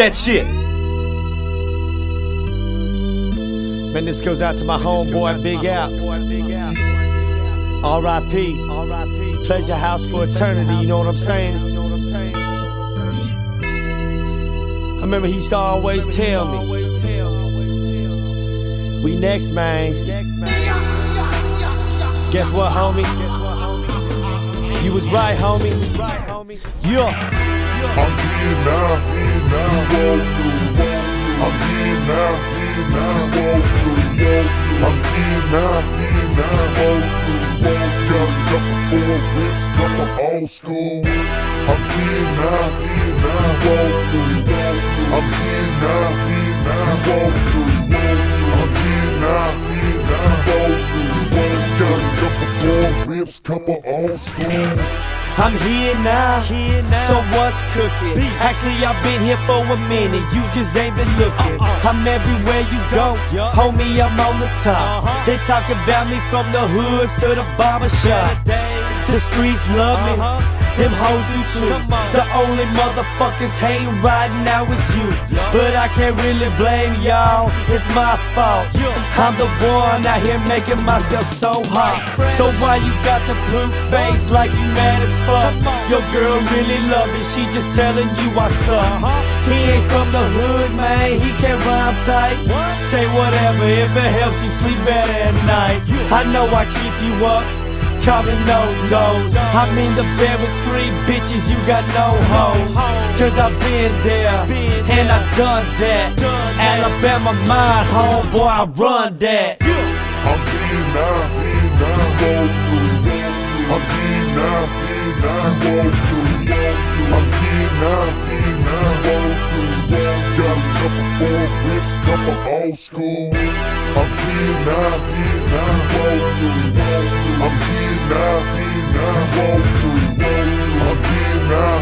that shit. Man, this goes out to my homeboy Big Al. R.I.P. Pleasure House for eternity, you know what I'm saying? I remember he used to always tell me, we next, man. Guess what, homie? You was right, homie. Yeah. I'm here now, I'm here now, I'm here now, got a couple four whips, couple old school. I'm here now, I'm here now, I'm here now, got a couple four whips, couple old school. I'm here now, so what's cooking? Actually, I've been here for a minute, you just ain't been looking. I'm everywhere you go, homie, I'm on the top. They talk about me from the hoods to the barber shop. The streets love me, them hoes do too. The only motherfuckers hating right now is you. But I can't really blame y'all, it's my fault. I'm the one out here making myself so hot. So why you got the blue face like you mad as fuck? Your girl really love me, she just telling you I suck. He ain't from the hood, man, he can't rhyme tight. Say whatever, if it helps you sleep better at night. I know I keep you up, call me no-nos. I'm in the bed with 3 bitches, you got no hoes. Cause I've been there, and I done that. Alabama mine, homeboy, I run that. I'm here now, I'm here now, I'm here now, got a couple four whips, couple old school. I'm here now, I'm here now, I'm here now,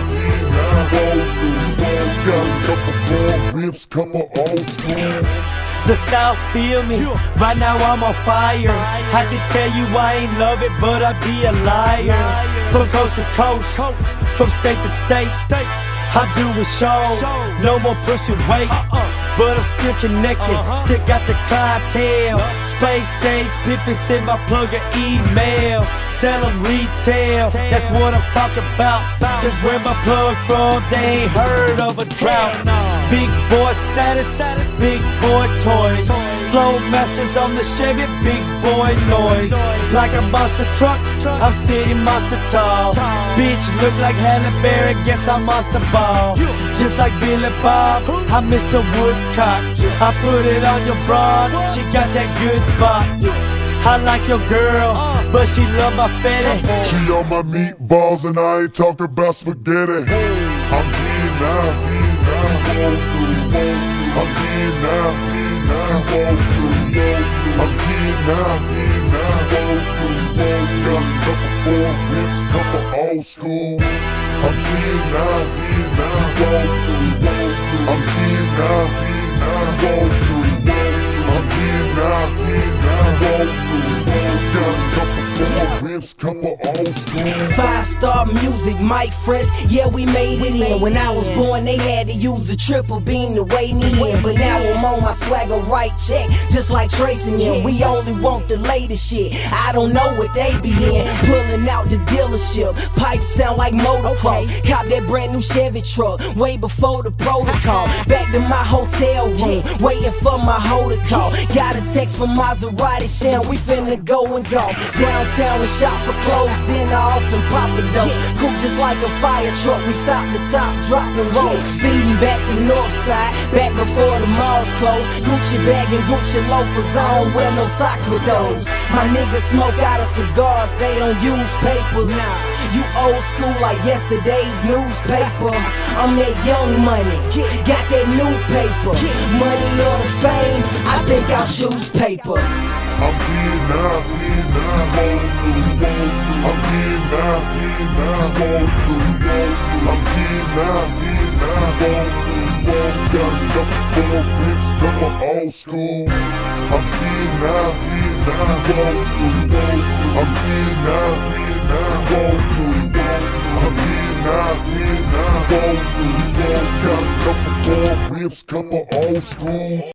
got a couple four whips, couple old school. The South feel me, right now I'm on fire. I can tell you I ain't love it, but I'd be a liar. From coast to coast, from state to state, I do a show, no more pushing weight. But I'm still connected, still got the clientele. Space Age, Pippin send my plug an email. Sell them retail, that's what I'm talking about. Cause where my plug from, they ain't heard of a drought. Big boy status, big boy toys. Flow masters on the Chevy, big boy noise. Like a monster truck, I'm sitting monster tall. Bitch look like Halle Berry, guess I'm monster ball. Just like Billy Bob, I'm Mr. Woodcock. I put it on your broad, she got that good bop. I like your girl, but she love my fetty. She on my meatballs and I ain't talking about spaghetti. I'm here now, I'm here now, I'm here now, got a couple four whips, couple old school. I'm here now, I'm here now, I'm here now, got a couple four whips, couple old school. 5-star music, Mike Fresh, yeah, we made it in. When I was born, they had to use a triple beam to weigh me in. But now I'm on my swagger right check, just like tracing in. We only want the latest shit, I don't know what they be in. Pulling out the dealership, pipes sound like motocross. Cop that brand new Chevy truck, way before the protocol. Back to my hotel room, waiting for my holder call. Got a text from Maserati saying we finna go and go downtown and shop for clothes, dinner off and pop a dose. Cool just like a fire truck, we stop the top, drop and roll. Speeding back to the north side, back before the malls closed. Gucci bag and Gucci loafers, I don't wear no socks with those. My niggas smoke out of cigars, they don't use papers. You old school like yesterday's newspaper. I'm that young money, got that new paper. Money or the fame, I think I'll choose paper. I'm here now, I'm here now, I'm here now, got a couple four whips, couple old school. I'm here now, I'm here now, I'm here now, got a couple four whips. whips, couple old school.